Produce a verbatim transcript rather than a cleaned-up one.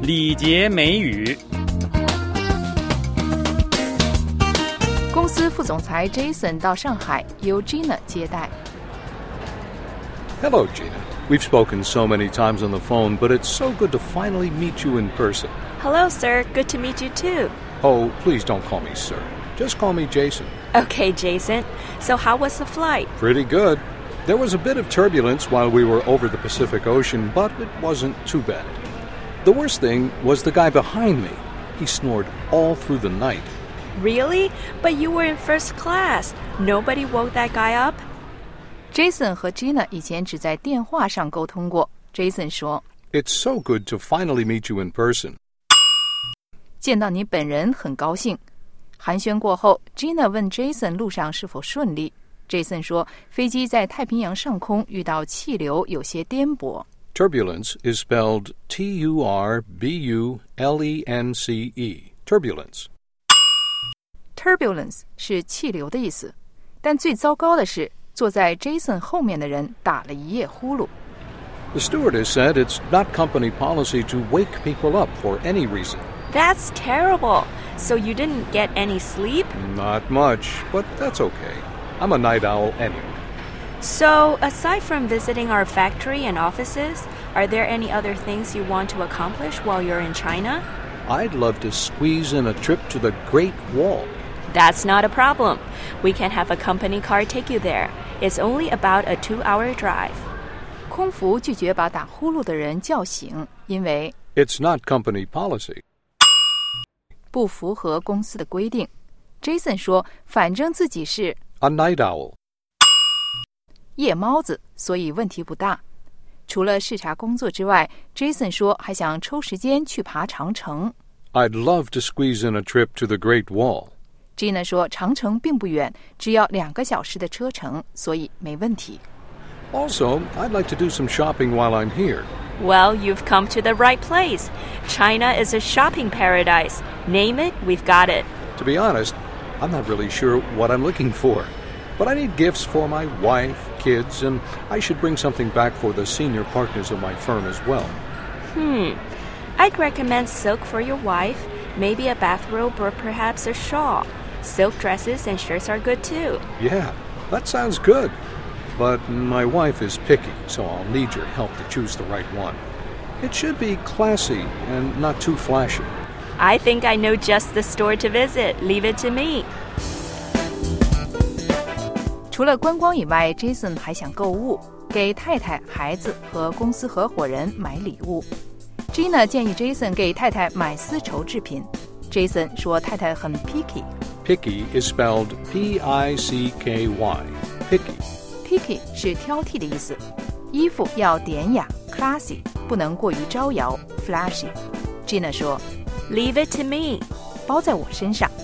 礼节美语。 公司副总裁 Jason 到上海由 Gina 接待。 Hello, Gina. We've spoken so many times on the phone, but it's so good to finally meet you in person. Hello, sir. Good to meet you too. Oh, please don't call me sir. Just call me Jason. Okay, Jason. So how was the flight? Pretty good. There was a bit of turbulence while we were over the Pacific Ocean, but it wasn't too bad. The worst thing was the guy behind me. He snored all through the night. Really? But you were in first class. Nobody woke that guy up? Jason 和 Gina 以前只在电话上沟通过。Jason 说 It's so good to finally meet you in person. 见到你本人很高兴。寒暄过后 Gina 问 Jason 路上是否顺利。Jason 说飞机在太平洋上空遇到气流有些颠簸。 Turbulence is spelled T U R B U L E N C E. Turbulence. Turbulence 是气流的意思，但最糟糕的是坐在 Jason 后面的人打了一夜呼噜。 The stewardess said it's not company policy to wake people up for any reason. That's terrible. So you didn't get any sleep? Not much, but that's okay. I'm a night owl anyway. So, aside from visiting our factory and offices, are there any other things you want to accomplish while you're in China? I'd love to squeeze in a trip to the Great Wall. That's not a problem. We can have a company car take you there. It's only about a two-hour drive. 空服拒绝把打呼噜的人叫醒，因为 It's not company policy. 不符合公司的规定。Jason 说反正自己是 A night owl. 夜猫子，所以问题不大。除了视察工作之外 Jason 说还想抽时间去爬长城。 I'd love to squeeze in a trip to the Great Wall. Gina 说长城并不远，只要两个小时的车程，所以没问题。 Also, I'd like to do some shopping while I'm here. Well, you've come to the right place. China is a shopping paradise. Name it, we've got it. To be honest, I'm not really sure what I'm looking for. But I need gifts for my wife, kids, and I should bring something back for the senior partners of my firm as well. Hmm. I'd recommend silk for your wife, maybe a bathrobe or perhaps a shawl. Silk dresses and shirts are good too. Yeah, that sounds good. But my wife is picky, so I'll need your help to choose the right one. It should be classy and not too flashy. I think I know just the store to visit. Leave it to me. 除了观光以外 Jason 还想购物，给太太、孩子和公司合伙人买礼物。 Gina 建议 Jason 给太太买丝绸制品。 Jason 说太太很 picky. Picky is spelled P I C K Y. Picky. Picky 是挑剔的意思。衣服要典雅 classy， 不能过于招摇 flashy。 Gina 说 Leave it to me. 包在我身上。